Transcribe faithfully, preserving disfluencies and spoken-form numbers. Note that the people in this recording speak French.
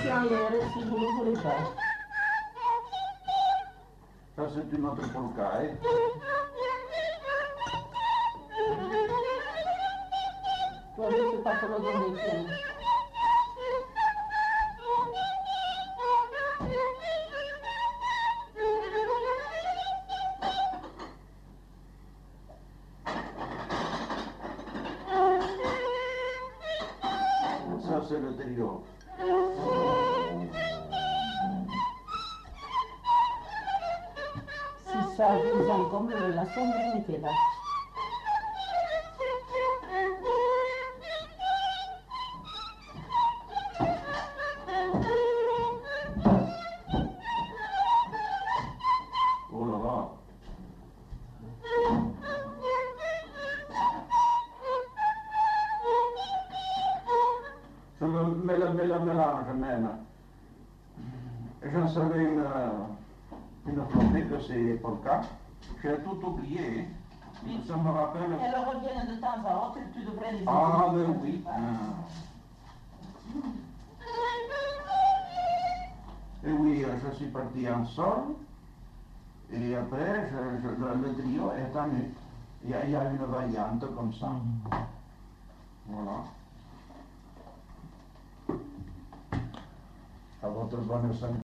aussi en l'air si vous ne voulez pas. Ça, c'est une autre polka, hein. Toi, je ne sais pas te le donner, tiens. Ça, c'est le trio. Si ça vous encombre la sombra, là. Oh là là. Je me mets le, mets le mélange même. J'en savais une, une flopée que c'est polka. J'ai tout oublié. Ça me rappelle. Elle revient de temps à autre, tu devrais les Ah, entendre. ben oui. Ah. Et oui, je suis parti en sol. Et après, je, je, le, le trio est en nu. Il y, a, il y a une variante comme ça. Voilà. À votre bonne santé.